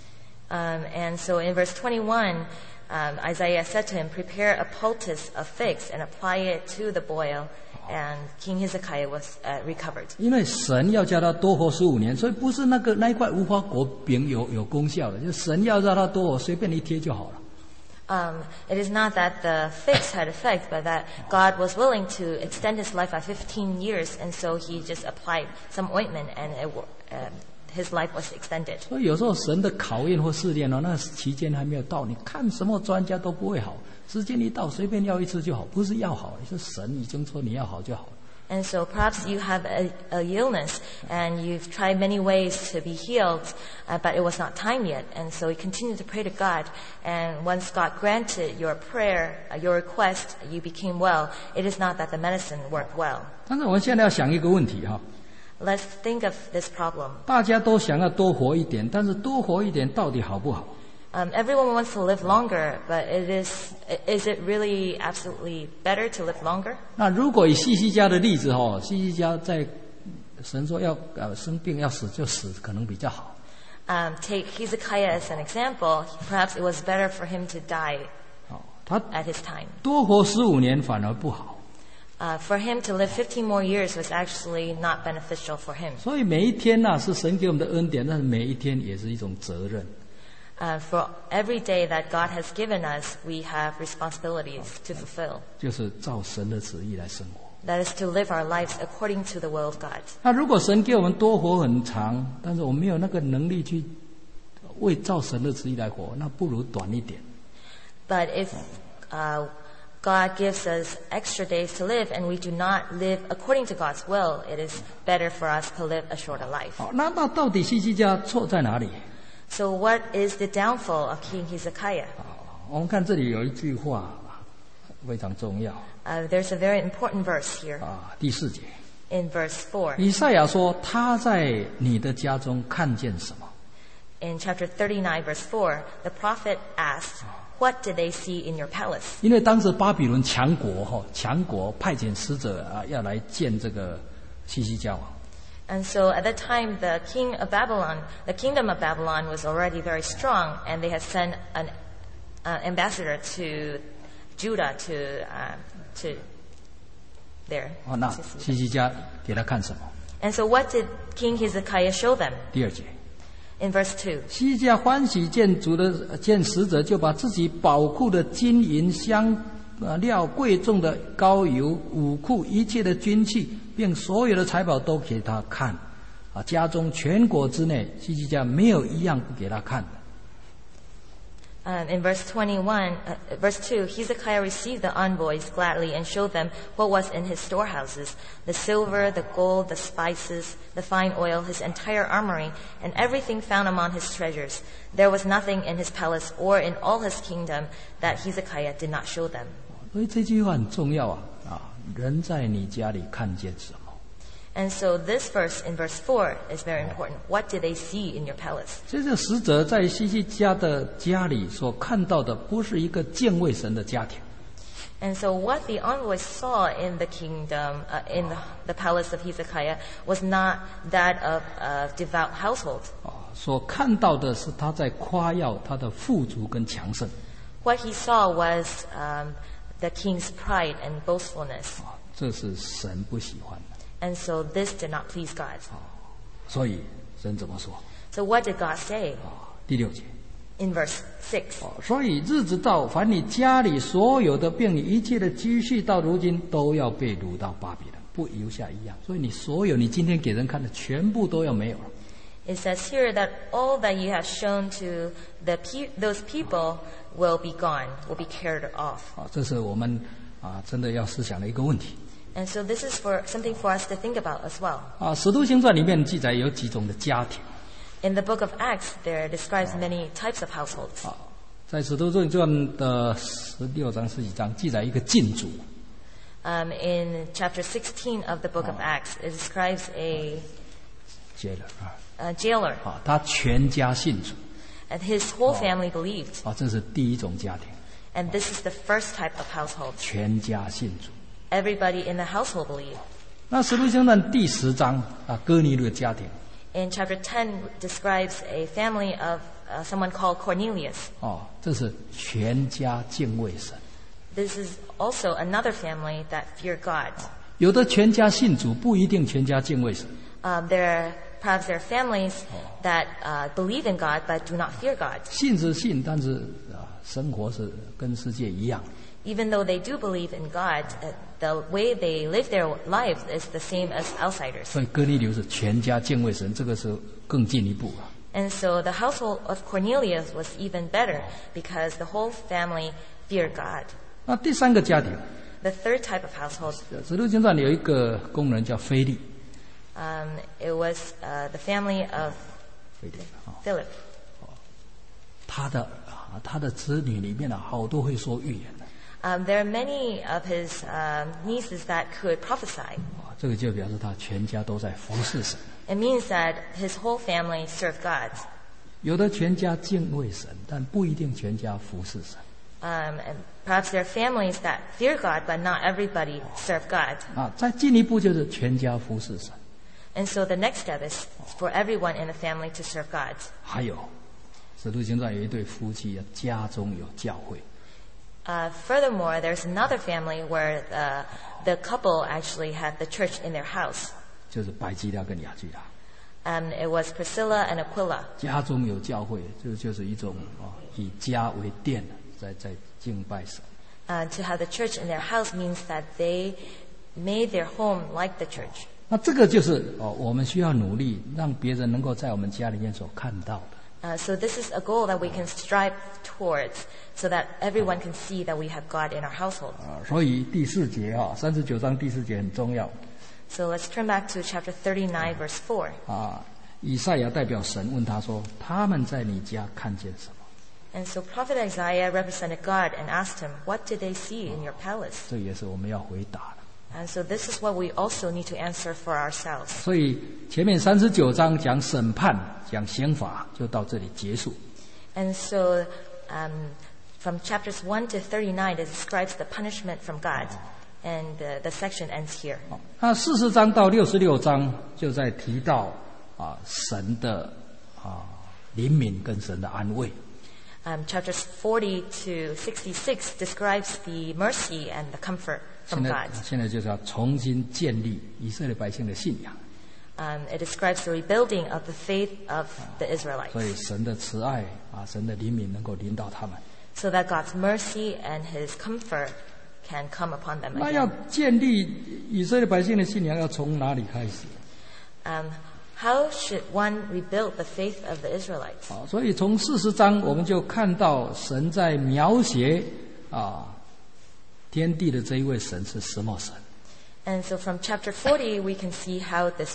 And so in verse 21, Isaiah said to him, "Prepare a poultice of figs and apply it to the boil." And King Hezekiah was recovered. 因为神要叫他多活15年，所以不是那一块无花果饼有功效的，就神要让他多活，随便一贴就好了。 It is not that the figs had effect, but that God was willing to extend his life by 15 years, and so he just applied some ointment, and his life was extended. 所以有时候神的考验或试炼那期间还没有到，你看什么专家都不会好，时间一到随便要一次就好，不是要好，是神已经说你要好就好了。 And so perhaps you have a illness and you've tried many ways to be healed, but it was not time yet. And so you continue to pray to God. And once God granted your prayer, your request, you became well. It is not that the medicine worked well. 但是我们现在要想一个问题 Let's think of this problem. 大家都想要多活一点，但是多活一点到底好不好？ Everyone wants to live longer, but is it really absolutely better to live longer? 那如果以希西家的例子希西家在神说要生病要死就死，可能比较好。 Take Hezekiah as an example. Perhaps it was better for him to die at his time. 多活15年反而不好。 For him to live 15 more years was actually not beneficial for him. 所以每一天是神给我们的恩典，但是每一天也是一种责任。 For every day that God has given us, we have responsibilities to fulfill. 就是照神的旨意来生活。 That is to live our lives according to the will of God. 那如果神给我们多活很长，但是我们没有那个能力去为照神的旨意来活，那不如短一点。 But if God gives us extra days to live and we do not live according to God's will, it is better for us to live a shorter life. 好，那到底希西家错在哪里？ So what is the downfall of King Hezekiah? 我们看这里有一句话非常重要 There's a very important verse here 第4节， in verse 4. 以赛亚说他在你的家中看见什么？ In chapter 39, verse 4, the prophet asked, "What did they see in your palace?" 因为当时巴比伦强国派遣使者要来见这个希西家王。 And so at that time, the kingdom of Babylon was already very strong, and they had sent an ambassador to Judah to there. 那希西家给他看什么？ And so what did King Hezekiah show them? 第2节， In verse 2, 希西家欢喜见使者，就把自己宝库的金银香料、贵重的膏油、武库一切的军器，并所有的财宝都给他看。家中全国之内，希西家没有一样不给他看的。 in verse 2, Hezekiah received the envoys gladly and showed them what was in his storehouses, the silver, the gold, the spices, the fine oil, his entire armory, and everything found among his treasures. There was nothing in his palace or in all his kingdom that Hezekiah did not show them. 所以这句话很重要人在你家里看见什么？ And so this verse in verse 4 is very important. What did they see in your palace? 这个使者在希西家的家里所看到的，不是一个敬畏神的家庭。 And so what the envoys saw in the kingdom, in the palace of Hezekiah, was not that of a devout household. 所看到的是他在夸耀他的富足跟强盛。 What he saw was the king's pride and boastfulness. 这是神不喜欢的。 And so this did not please God. 所以神怎么说？ So what did God say? 第6节。 In verse 6. 所以日子到，凡你家里所有的，并你一切的积蓄，到如今都要被掳到巴比伦，不留下一样。所以你所有你今天给人看的，全部都要没有了。 It says here that all that you have shown to those people will be gone, will be carried off. 这是我们真的要思想的一个问题。 And so this is something for us to think about as well. 使徒行传里面记载有几种的家庭。 In the book of Acts, there describes many types of households. 在使徒行传的16章、17章记载一个禁主。 In chapter 16 of the book of Acts, it describes a jailer. 他全家信主。 And his whole family believed. 这是第一种家庭。 And this is the first type of household. 全家信主。 Everybody in the household believed. 那使徒行传第10章哥尼流的家庭。 In chapter 10 describes a family of someone called Cornelius. 这是全家敬畏神。 This is also another family that fear God. 有的全家信主，不一定全家敬畏神。 Perhaps there are families that believe in God but do not fear God. 信是信，但是生活是跟世界一样。 Even though they do believe in God, the way they live their lives is the same as outsiders. 所以哥尼流是全家敬畏神，这个是更进一步。 And so the household of Cornelius was even better because the whole family feared God. 那第3个家庭， The third type of household, 使徒行传里有一个工人叫腓利。 it was the family of Philip. 他的子女里面好多会说预言的。 There are many of his nieces that could prophesy. 这个就表示他全家都在服侍神。 It means that his whole family served God. 有的全家敬畏神，但不一定全家服侍神。 And perhaps there are families that fear God, but not everybody serve God. 再进一步就是全家服侍神。 And so the next step is for everyone in the family to serve God. 还有，使徒行传有一对夫妻，家中有教会。 Furthermore, there's another family where the couple actually had the church in their house. 就是百基拉跟雅基拉。 It was Priscilla and Aquila. 家中有教会，就是一种以家为殿，在敬拜神。 To have the church in their house means that they made their home like the church. 那这个就是我们需要努力，让别人能够在我们家里面所看到的。 So this is a goal that we can strive towards, so that everyone can see that we have God in our household. 所以第4节39章第4节很重要。 So let's turn back to chapter 39, verse 4. 以赛亚代表神问他说：“他们在你家看见什么？” And so Prophet Isaiah represented God and asked him, "What did they see in your palace?" 这也是我们要回答的。 And so this is what we also need to answer for ourselves. 所以前面39章讲审判、讲刑罚，就到这里结束。 And so from chapters 1 to 39, it describes the punishment from God. And the section ends here. 那40章到66章就在提到神的怜悯跟神的安慰。 Chapters 40 to 66 describes the mercy and the comfort from God. 现在就是要重新建立以色列百姓的信仰。 It describes the rebuilding of the faith of the Israelites. 所以神的慈爱神的怜悯能够临到他们。 So that God's mercy and His comfort can come upon them 那要 again. 建立以色列百姓的信仰，要从哪里开始？ How should one rebuild the faith of the Israelites? 所以从40章我们就看到神在描写天地的这一位神是什么神。 And so from chapter 40, we can see how this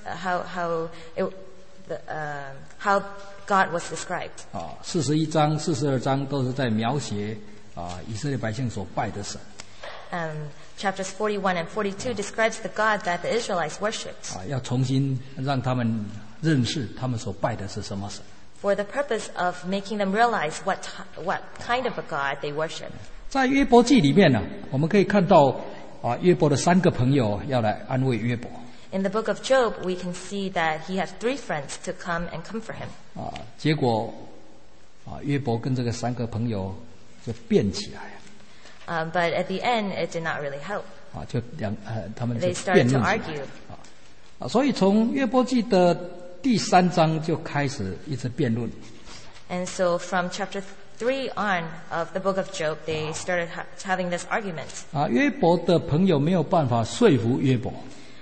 how God was described. 41章、42章都是在描写以色列百姓所拜的神。 Chapters 41 and 42 describes the God that the Israelites worshipped. 要重新让他们认识他们所拜的是什么神。 For the purpose of making them realize what kind of a God they worship. 在约伯记里面呢，我们可以看到约伯的3个朋友要来安慰约伯。 In the book of Job, we can see that he had 3 friends to come and comfort him. 结果约伯跟这个3个朋友就辩起来。 But at the end, it did not really help. 他们就 They 辩 started to 论起 argue. 来。所以从约伯记的第3章就开始一直辩论。 And so from chapter 3 on of the book of Job, they started having this argument. 约伯的朋友没有办法说服约伯。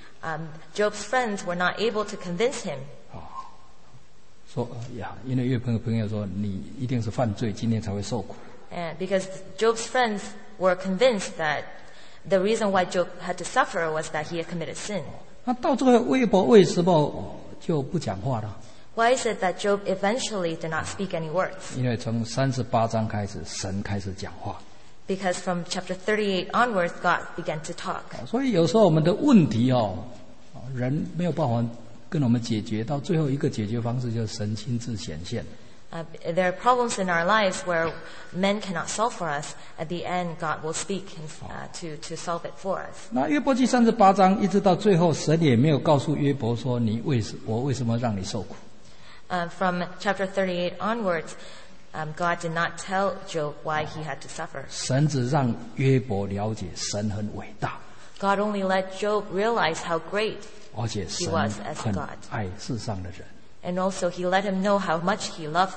Job's friends were not able to convince him. 说因为约伯的朋友说你一定是犯罪，今天才会受苦。 And because Job's friends were convinced that the reason why Job had to suffer was that he had committed sin. 那到最后约伯为什么就不讲话了？ Why is it that Job eventually did not speak any words? 因为从38章开始，神开始讲话。 Because from chapter 38 onwards, God began to talk. 所以有时候我们的问题人没有办法跟我们解决，到最后一个解决方式就是神亲自显现。 There are problems in our lives where men cannot solve for us. At the end, God will speak to solve it for us. 那约伯记38章一直到最后，神也没有告诉约伯说我为什么让你受苦。 From chapter 38 onwards, God did not tell Job why he had to suffer. 神只让约伯了解神很伟大。 God only let Job realize how great 而且神 he was as 很 God. 爱世上的人。 And also he let him know how much he loved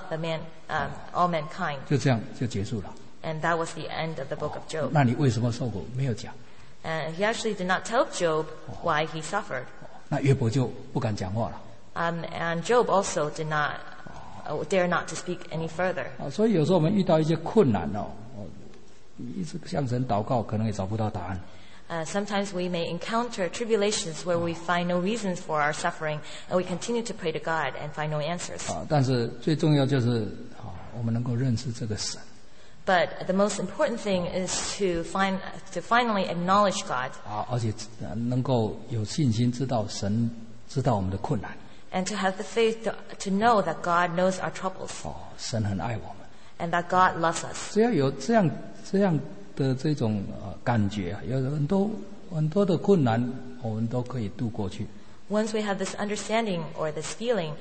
all mankind. 就这样就结束了。 And that was the end of the book of Job. 那你为什么受苦？没有讲。 And he actually did not tell Job why he suffered. 那约伯就不敢讲话了。 And Job also did not dare not to speak any further. 所以有时候我们遇到一些困难一直向神祷告，可能也找不到答案。 Sometimes we may encounter tribulations where we find no reasons for our suffering, and we continue to pray to God and find no answers. 但是最重要就是我们能够认识这个神。 But the most important thing is to finally acknowledge God. 而且能够有信心知道神知道我们的困难。 And to have the faith to know that God knows our troubles. 神很爱我们。 And that God loves us. 只要有这样的这种感觉，有很多的困难，我们都可以度过去。 Once we have this understanding or this feeling,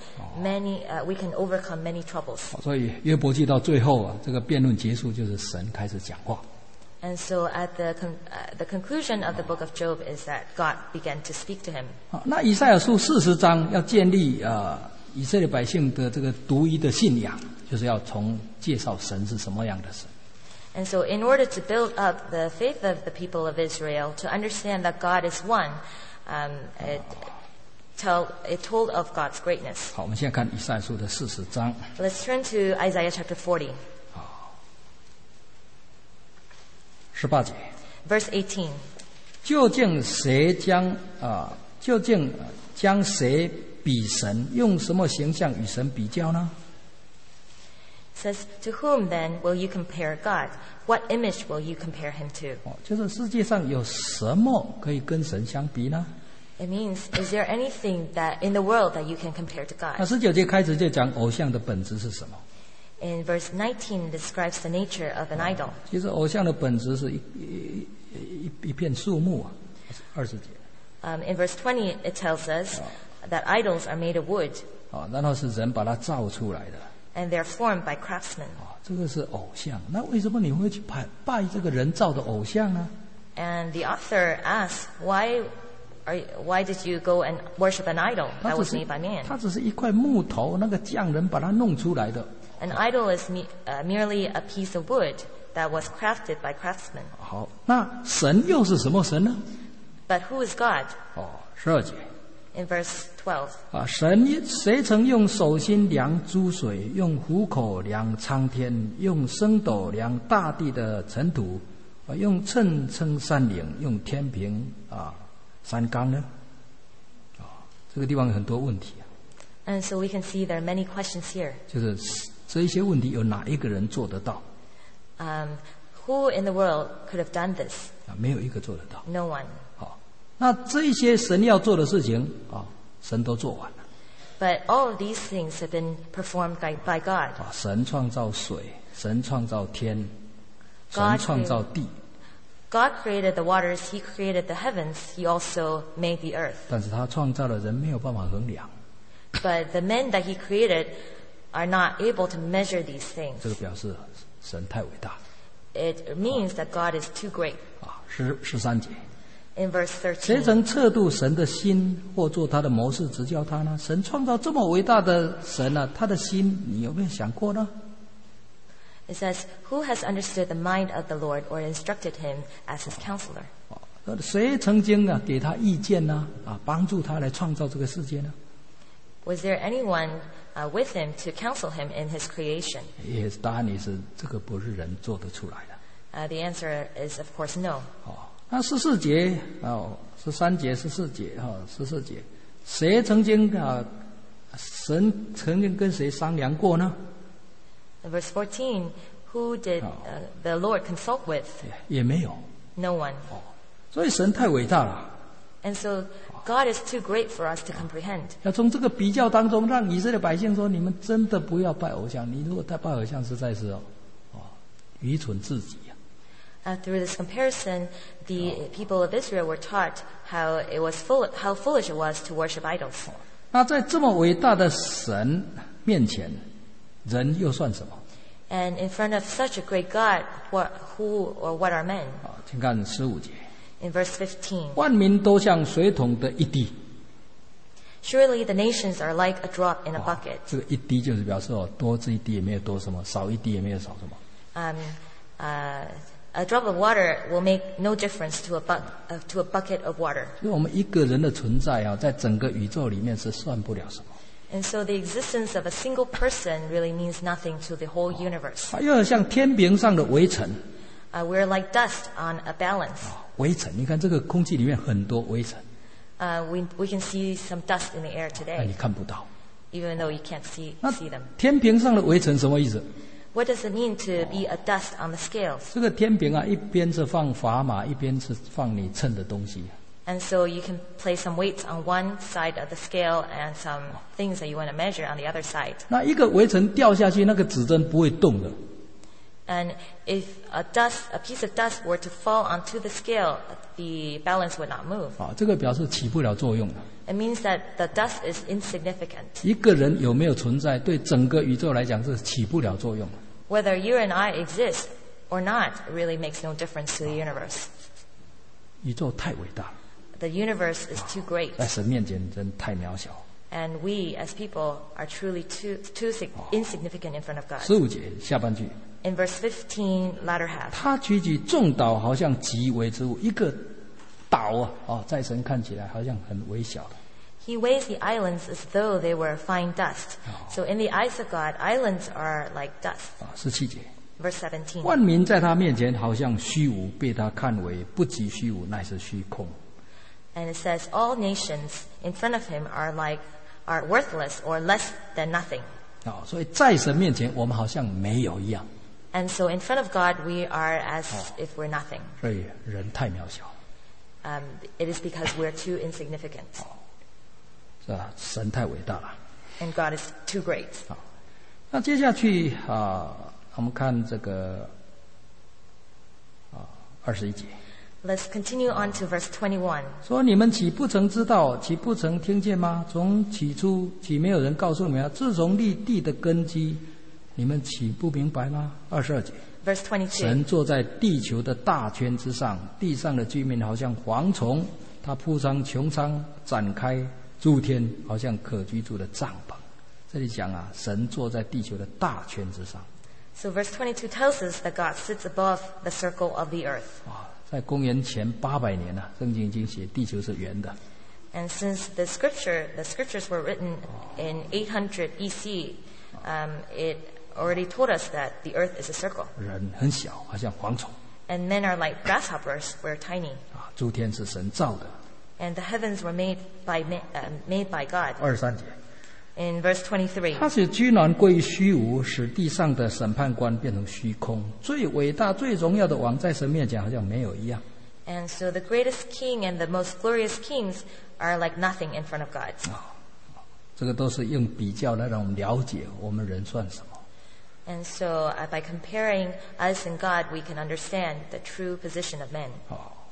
we can overcome many troubles. 所以约伯记到最后这个辩论结束，就是神开始讲话。 And so at the conclusion of the book of Job is that God began to speak to him. 那以赛亚书40章要建立以色列百姓的这个独一的信仰，就是要从介绍神是什么样的神。 And so in order to build up the faith of the people of Israel, to understand that God is one, it told of God's greatness. 好，我们现在看以赛亚书的40章。 Let's turn to Isaiah chapter 40, 18节， verse 18. 究竟将谁比神？用什么形象与神比较呢？ It says, to whom then will you compare God? What image will you compare him to? 就是世界上有什么可以跟神相比呢？ It means, is there anything that in the world that you can compare to 那 God? 19节开始就讲偶像的本质是什么？ In verse 19, it describes the nature of an idol. 其实偶像的本质是一片树木啊。20节。 In verse 20, it tells us that idols are made of wood, 然后是人把它造出来的。 and they're formed by craftsmen. 这个是偶像。那为什么你会去拜这个人造的偶像呢？ And the author asks, why did you go and worship an idol that was made by man? 它只是一块木头，那个匠人把它弄出来的。 An idol is merely a piece of wood that was crafted by craftsmen. 好，那神又是什么神呢？ But who is God? 12节。 In verse 12, 谁曾用手心量诸水，用虎口量苍天，用升斗量大地的尘土，用秤称山岭，用天平山冈呢？这个地方有很多问题。 and so we can see there are many questions here. 就是这一些问题有哪一个人做得到？ Who in the world could have done this? 没有一个做得到。 No one. 那这一些神要做的事情神都做完了。 But all of these things have been performed by God. 神创造水，神创造天， God 神创造地， God created the waters, He created the heavens, He also made the earth. 但是他创造的人没有办法衡量。 But the men that He created are not able to measure these things. 这个表示神太伟大。 It means that God is too great. 13节， In verse 谁 13, 曾测度神的心，或做他的谋士指教他呢？神创造这么伟大的神他的心你有没有想过呢？ it says, who has understood the mind of the Lord or instructed Him as His counselor? 谁曾经给他意见呢？帮助他来创造这个世界呢？ Was there anyone with Him to counsel Him in His creation? 答案也是这个不是人做得出来的。 The answer is, of course, no. 那14节13节14节14节，谁曾经神曾经跟谁商量过呢？ In verse 14, who did the Lord consult with? 也没有。 No one. 所以神太伟大了。 And so God is too great for us to comprehend. 要从这个比较当中，让以色列百姓说：你们真的不要拜偶像。你如果拜偶像，实在是愚蠢至极。 Through this comparison, the people of Israel were taught how foolish it was to worship idols. 那在这么伟大的神面前，人又算什么？ And in front of such a great God, who or what are men? 请看15节。 In verse 15, 万民都像水桶的一滴。 surely the nations are like a drop in a bucket. 这个一滴就是表示多这一滴也没有多什么，少一滴也没有少什么。 A drop of water will make no difference to a bucket of water. 所以我们一个人的存在在整个宇宙里面是算不了什么。 And so the existence of a single person really means nothing to the whole universe. 又像天平上的微尘。 We're like dust on a balance. 微尘，你看这个空气里面很多微尘。 We can see some dust in the air 但你 today, 看不到。 even though you can't see 那 them. 天平上的微尘什么意思？ What does it mean to be a dust on the scales? 这个天平一边是放砝码，一边是放你称的东西。 And so you can place some weights on one side of the scale and some things that you want to measure on the other side. 那一个微尘掉下去，那个指针不会动的。 And if a piece of dust were to fall onto the scale, the balance would not move. 这个表示起不了作用了。 It means that the dust is insignificant. 一个人有没有存在，对整个宇宙来讲是起不了作用。 Whether you and I exist or not really makes no difference to the universe. 宇宙太伟大了， The universe is too great. 在神面前真太渺小。 And we as people are truly too insignificant in front of God. 15节下半句。 In verse 15, latter half, 他举起众岛，好像极微之物。一个岛在神看起来好像很微小的。 he weighs the islands as though they were fine dust. So in the eyes of God, islands are like dust. 17节， Verse 17. 万民在他面前好像虚无，被他看为不及虚无，乃是虚空。 And it says, all nations in front of him are worthless or less than nothing. 所以在神面前，我们好像没有一样。 And so in front of God, we are as if we're nothing. 所以人太渺小， It is because we're too insignificant. 是吧？神太伟大了。 And God is too great. 那接下去我们看这个21节， Let's continue on to verse 21. 说你们岂不曾知道，岂不曾听见吗？从起初岂没有人告诉你们？自从立地的根基，你们岂不明白吗？22节， Verse 22. 神坐在地球的大圈之上，地上的居民好像蝗虫，他铺上穹苍，展开诸天，好像可居住的帐篷。这里讲神坐在地球的大圈之上。 So verse 22 tells us that God sits above the circle of the earth. 在公元前800年圣经已经写地球是圆的。 And since the scriptures were written in 800 BC, it already told us that the earth is a circle. 人很小，好像蝗虫。 And men are like grasshoppers, we're tiny. 诸天是神造的。 And the heavens were made by God. 23节， In verse 23. 他使居然归于虚无，使地上的审判官变成虚空。最伟大、最荣耀的王，在神面前好像没有一样。 And so the greatest king and the most glorious kings are like nothing in front of God. 这个都是用比较来让我们了解我们人算什么。 And so by comparing us and God, we can understand the true position of men.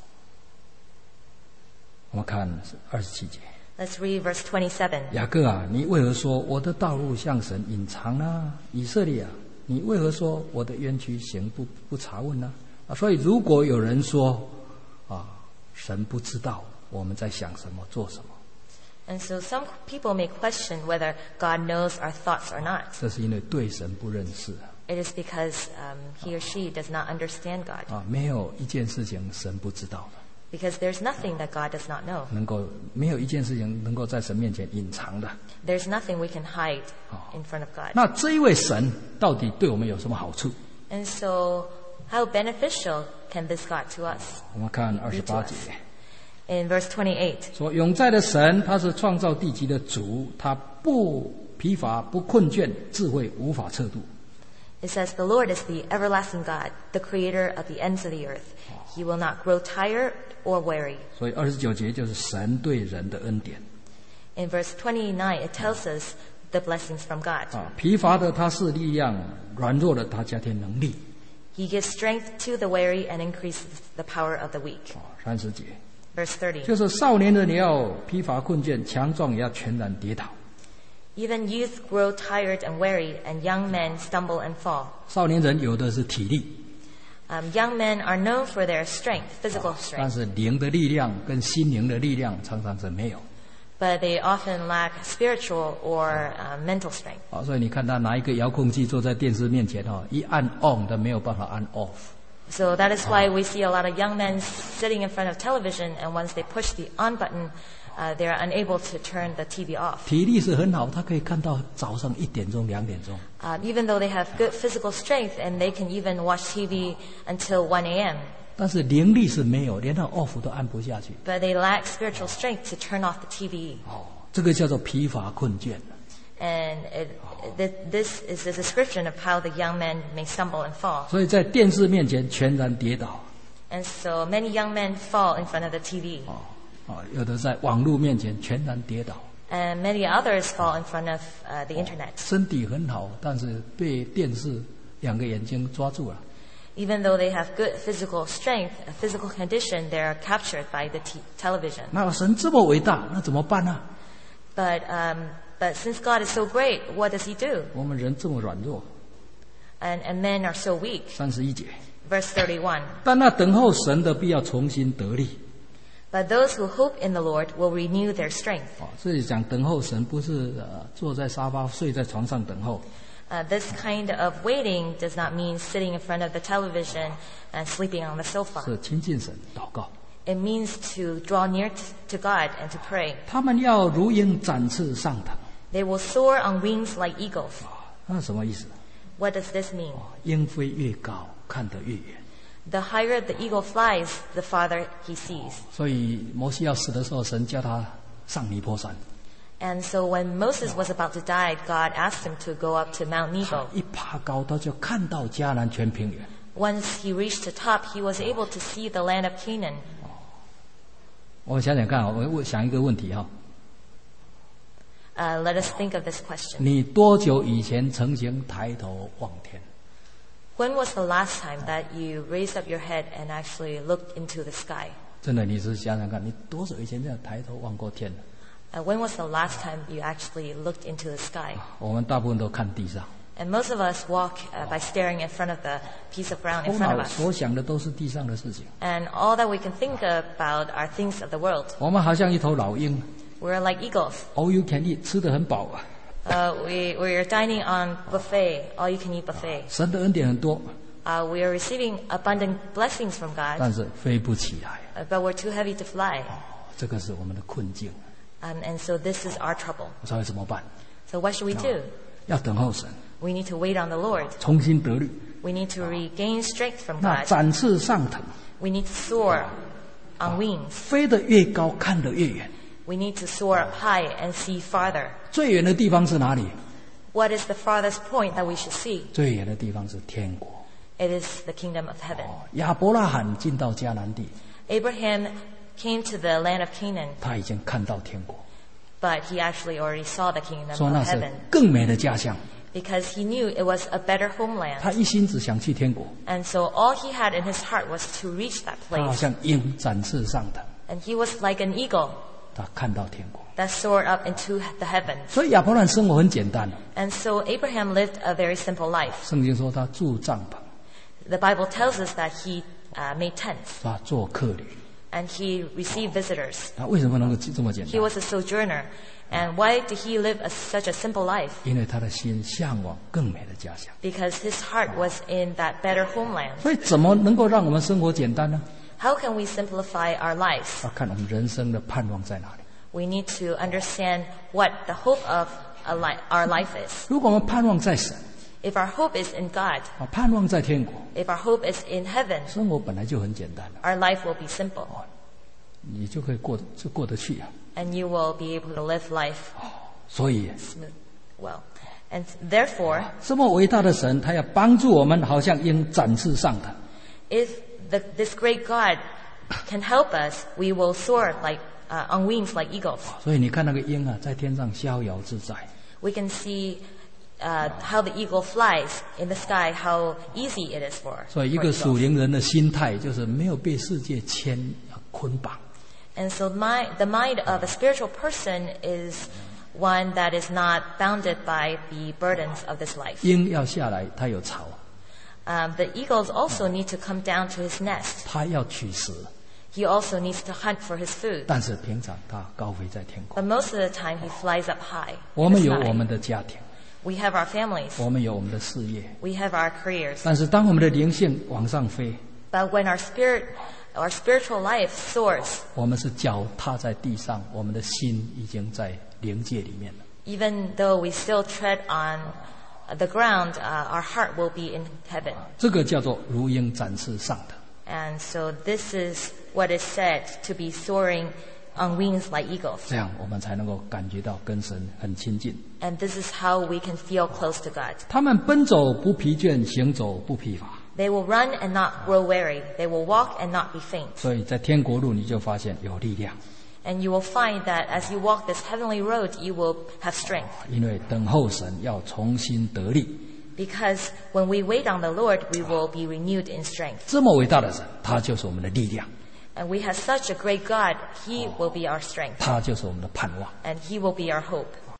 我们看27节， Let's read verse 27. 雅各你为何说我的道路向神隐藏呢？以色列你为何说我的冤屈行不查问呢？所以如果有人说神不知道我们在想什么做什么， And so some people may question whether God knows our thoughts or not. 这是因为对神不认识。 It is because he or she does not understand God. 没有一件事情神不知道的。 Because there's nothing that God does not know. 没有一件事情能够在神面前隐藏的。 There's nothing we can hide in front of God. 那这一位神到底对我们有什么好处？ And so how beneficial can this God to us? 我们看28节， In verse 28. 说永在的神，他是创造地极的主，他不疲乏不困倦，智慧无法测度。 It says, the Lord is the everlasting God, the creator of the ends of the earth. He will not grow tired or weary. 所以29节就是神对人的恩典。 In verse 29, it tells us the blessings from God. 疲乏的他是力量，软弱的他加添能力。 He gives strength to the weary and increases the power of the weak. 30节 Verse 30. 就是少年人你要疲乏困倦，强壮也要全然跌倒。 Even youth grow tired and weary, and young men stumble and fall. 少年人有的是体力， Young men are known for their strength, physical 但 strength, 是灵的力量跟心灵的力量常常是没有。 but they often lack spiritual or mental strength. 所以你看他拿一个遥控器坐在电视面前一按 on 都没有办法按 off。 So that is why we see a lot of young men sitting in front of television, and once they push the on button, they are unable to turn the TV off. 体力是很好，他可以看到早上1点钟、2点钟。 Even though they have good physical strength, and they can even watch TV until 1 a.m., 但是灵力是没有，连那 off 都按不下去。 but they lack spiritual strength to turn off the TV. 这个叫做疲乏困倦。 And this is a description of how the young men may stumble and fall. 所以在电视面前全然跌倒。 And so many young men fall in front of the TV. 有的在网络面前全然跌倒。 And many others fall in front of the internet. 身体很好，但是被电视2个眼睛抓住了。 Even though they have good physical strength, a physical condition, they are captured by the television. 那神这么伟大，那怎么办呢？ But since God is so great, what does he do? 我们人这么软弱。 And men are so weak. 31节， Verse 31. 但那等候神的必要重新得力。 But those who hope in the Lord will renew their strength. 这里讲等候神，不是坐在沙发睡在床上等候。 This kind of waiting does not mean sitting in front of the television and sleeping on the sofa. 是亲近神祷告。 It means to draw near to God and to pray. 他们要如鹰展翅上腾。 They will soar on wings like eagles. 那什么意思？ What does this mean? 鹰飞越高，看得越远。 The higher the eagle flies, the farther he sees. 所以摩西要死的时候，神叫他上尼泊山。 And so when Moses was about to die, God asked him to go up to Mount 他 Nebo. 一爬高，他就看到迦南全平原。 Once he reached the top, he was able to see the land of Canaan. 我想想看，我想一个问题哈。 Let us think of this question. 你多久以前曾经抬头望天？ When was the last time that you raised up your head and actually looked into the sky? 真的，你是想想看，你多久以前这样抬头望过天？ When was the last time you actually looked into the sky? 我们大部分都看地上， And most of us walk by staring in front of the piece of ground in 头 front of 脑 us. 所想的都是地上的事情。 And all that we can think about are things of the world. 我们好像一头老鹰 We're like eagles. ，all you can eat，吃得很饱啊。 We're dining on buffet, all you can eat buffet. 神的恩典很多， We are receiving abundant blessings from God, 但是飞不起来， but we're too heavy to fly. 这个是我们的困境。 And so this is our trouble. 所以怎么办？ So what should we do? 要等候神， We need to wait on the Lord. 重新得力。 We need to regain strength from 那 God. 展翅上腾， We need to soar on wings. 飞得越高，看得越远。 We need to soar up high and see farther. 最远的地方是哪里？ What is the farthest point that we should see? 最远的地方是天国。 It is the kingdom of heaven. 亚伯拉罕进到迦南地， Abraham came to the land of Canaan, 他已经看到天国， but he actually already saw the kingdom 说那 of 是 heaven 更美的家乡。 because he knew it was a better homeland. 他一心只想去天国， And so all he had in his heart was to reach that 他好 place. 像鹰展翅上腾， And he was like an eagle 他看到天国。 that soared up into the heavens. 所以亚伯兰生活很简单， And so Abraham lived a very simple life. 圣经说他住帐篷， The Bible tells us that he made tents 他做客旅。 and he received visitors. 他为什么能够这么简 He 单？ was a sojourner. And why did he live such a simple life? 因为他的心向往更美的家乡。 Because his heart was in that better homeland. 所以怎么能够让我们生活简单呢？ How can we simplify our lives? 要看我们人生的盼望在哪里。 We need to understand what the hope of our life is. 如果我们盼望在神， If our hope is in God, 盼望在天国， if our hope is in heaven, 生活本来就很简单了， our life will be simple. 你就可以过得去啊。 And you will be able to live life 所以 smooth, well. And therefore, 这么伟大的神，他要帮助我们，好像鹰展翅上腾。 if this great God can help us, we will soar like on wings like eagles. 所以你看那个鹰啊，在天上逍遥自在。 We can see how the eagle flies in the sky, how easy it is for 所以一个 eagles. 属灵人的心态，就是没有被世界捆绑。 And so the mind of a spiritual person is one that is not bounded by the burdens of this life. 鹰要下来，它有巢， The eagles also need to come down to his nest. 它要取食， He also needs to hunt for his food. 但是平常它高飞在天空。 But most of the time he flies up high 我 in 们 the 有我们 sky. 的家庭， We have our families. 我们有我们的事业， We have our careers. 但是当我们的灵性往上飞， But when our spiritual life soars, 我们是脚踏在地上，我们的心已经在灵界里面了。 even though we still tread on the ground, our heart will be in heaven. 这个叫做如鹰展翅上腾。 And so this is what is said to be soaring on wings like eagles. 这样我们才能够感觉到跟神很亲近。 And this is how we can feel close to God. 他们奔走不疲倦，行走不疲乏。 They will run and not grow weary. They will walk and not be faint. 所以在天国路你就发现有力量， And you will find that as you walk this heavenly road, you will have strength. 因为等候神要重新得力。 Because when we wait on the Lord, we will be renewed in strength. 这么伟大的神，他就是我们的力量， And we have such a great God. He will be our strength. 他就是我们的盼望。 And He will be our hope.